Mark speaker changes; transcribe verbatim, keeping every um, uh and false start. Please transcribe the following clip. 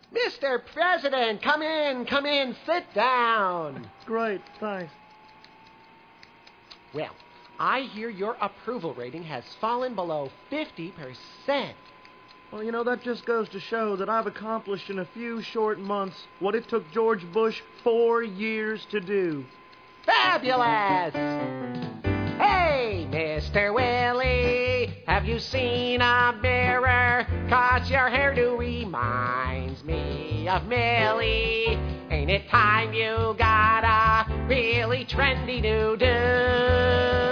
Speaker 1: Mister President, come in, come in, sit down.
Speaker 2: Great, thanks.
Speaker 1: Well, I hear your approval rating has fallen below fifty percent.
Speaker 2: Well, you know, that just goes to show that I've accomplished in a few short months what it took George Bush four years to do.
Speaker 1: Fabulous! Hey, Mister Willie, have you seen a mirror? 'Cause your hairdo reminds me of Millie. Ain't it time you got a really trendy new do?